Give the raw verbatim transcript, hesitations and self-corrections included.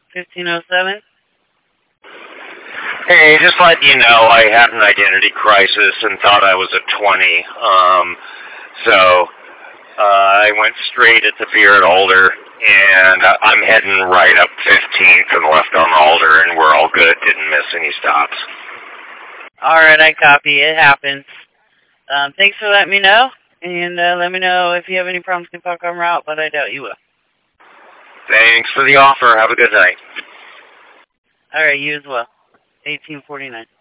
fifteen oh seven. Hey, just letting you know I had an identity crisis and thought I was a twenty. Um, so uh, I went straight at the Beard Alder, and I'm heading right up fifteenth and left on Alder, and we're all good. Didn't miss any stops. All right, I copy. It happens. Um, thanks for letting me know, and uh, let me know if you have any problems with Park on route, but I doubt you will. Thanks for the offer. Have a good night. All right, you as well. eighteen forty-nine.